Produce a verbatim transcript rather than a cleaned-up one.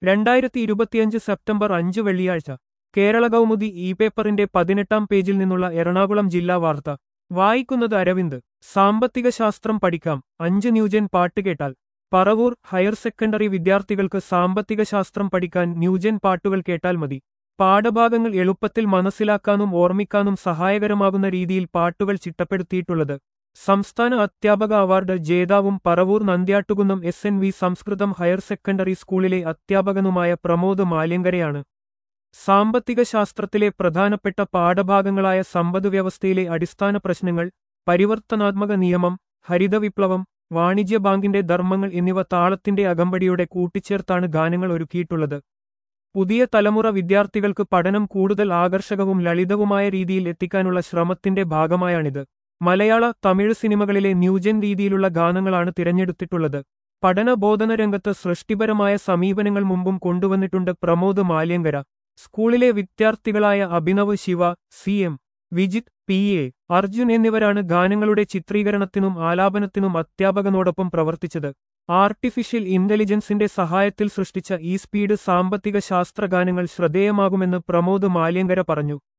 രണ്ടായിരത്തി ഇരുപത്തിയഞ്ച് സെപ്റ്റംബർ അഞ്ച് വെള്ളിയാഴ്ച കേരള കൗമുദി ഇ പേപ്പറിന്റെ പതിനെട്ടാം പേജിൽ നിന്നുള്ള എറണാകുളം ജില്ലാ വാർത്ത വായിക്കുന്നത് അരവിന്ദ്. സാമ്പത്തിക ശാസ്ത്രം പഠിക്കാം, അഞ്ച് ന്യൂജൻ പാട്ട് കേട്ടാൽ. പറവൂർ ഹയർ സെക്കൻഡറി വിദ്യാർത്ഥികൾക്ക് സാമ്പത്തിക ശാസ്ത്രം പഠിക്കാൻ ന്യൂജൻ പാട്ടുകൾ കേട്ടാൽ മതി. പാഠഭാഗങ്ങൾ എളുപ്പത്തിൽ മനസ്സിലാക്കാനും ഓർമ്മിക്കാനും സഹായകരമാകുന്ന രീതിയിൽ പാട്ടുകൾ ചിട്ടപ്പെടുത്തിയിട്ടുള്ളത്. സംസ്ഥാന അധ്യാപക അവാർഡ് ജേതാവും Paravur Nandyattukunnam S N V Sanskrit higher secondary സ്കൂളിലെ അധ്യാപകനുമായ പ്രമോദ് മാല്യങ്കരയാണ്. സാമ്പത്തിക ശാസ്ത്രത്തിലെ പ്രധാനപ്പെട്ട പാഠഭാഗങ്ങളായ സമ്പദ്വ്യവസ്ഥയിലെ അടിസ്ഥാന പ്രശ്നങ്ങൾ, പരിവർത്തനാത്മക നിയമം, ഹരിതവിപ്ലവം, വാണിജ്യ ബാങ്കിന്റെ ധർമ്മങ്ങൾ എന്നിവ താളത്തിന്റെ അകമ്പടിയോടെ കൂട്ടിച്ചേർത്താണ് ഗാനങ്ങൾ ഒരുക്കിയിട്ടുള്ളത്. പുതിയ തലമുറ വിദ്യാർത്ഥികൾക്ക് പഠനം കൂടുതൽ ആകർഷകവും ലളിതവുമായ രീതിയിൽ എത്തിക്കാനുള്ള ശ്രമത്തിന്റെ ഭാഗമായാണിത്. മലയാള, തമിഴ് സിനിമകളിലെ ന്യൂജൻ രീതിയിലുള്ള ഗാനങ്ങളാണ് തിരഞ്ഞെടുത്തിട്ടുള്ളത്. പഠനബോധന രംഗത്ത് സൃഷ്ടിപരമായ സമീപനങ്ങൾ മുമ്പും കൊണ്ടുവന്നിട്ടുണ്ട് പ്രമോദ് മാല്യങ്കര. സ്കൂളിലെ വിദ്യാർത്ഥികളായ Abhinav Shiva, C M Vijith, P A Arjun എന്നിവരാണ് ഗാനങ്ങളുടെ ചിത്രീകരണത്തിനും ആലാപനത്തിനും അധ്യാപകനോടൊപ്പം പ്രവർത്തിച്ചത്. ആർട്ടിഫിഷ്യൽ ഇന്റലിജൻസിന്റെ സഹായത്തിൽ സൃഷ്ടിച്ച ഈ സ്പീഡ് സാമ്പത്തിക ശാസ്ത്ര ഗാനങ്ങൾ ശ്രദ്ധേയമാകുമെന്ന് പ്രമോദ് മാല്യങ്കര പറഞ്ഞു.